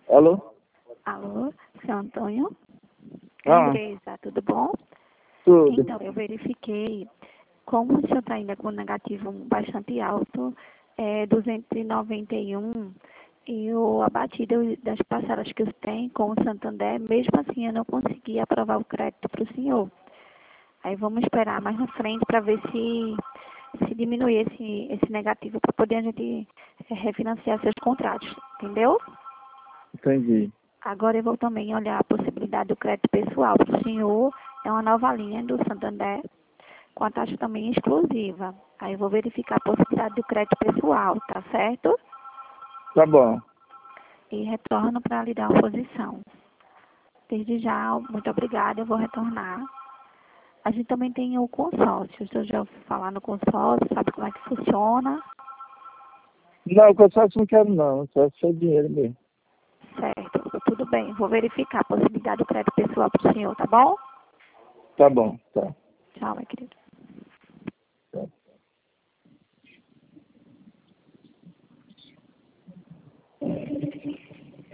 Alô? Alô, seu Antônio? Ah. Andresa, tudo bom? Tudo. Então, eu verifiquei, como o senhor está ainda com negativo bastante alto, 291, e a batida das parcelas que eu tenho com o Santander, mesmo assim eu não consegui aprovar o crédito para o senhor. Aí vamos esperar mais na frente para ver se diminuir esse negativo para poder a gente refinanciar seus contratos, entendeu? Entendi. Agora eu vou também olhar a possibilidade do crédito pessoal para o senhor. É uma nova linha do Santander, com a taxa também exclusiva. Aí eu vou verificar a possibilidade do crédito pessoal, tá certo? Tá bom. E retorno para lhe dar uma posição. Desde já, muito obrigada, eu vou retornar. A gente também tem o consórcio. Se eu já falar no consórcio, sabe como é que funciona? Não, consórcio não quero não. Só seu dinheiro mesmo. Certo, tudo bem. Vou verificar a possibilidade do crédito pessoal para o senhor, tá bom? Tá bom, tá. Tchau, meu querido.